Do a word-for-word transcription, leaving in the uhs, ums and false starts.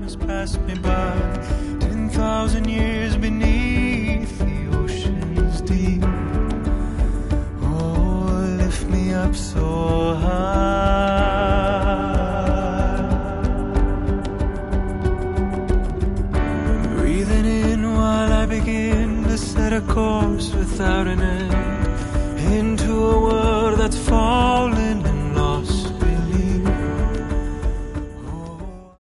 has passed me by. Ten thousand years beneath the ocean's deep. Oh, lift me up so high. Breathing in while I begin to set a course without an end, into a world that's falling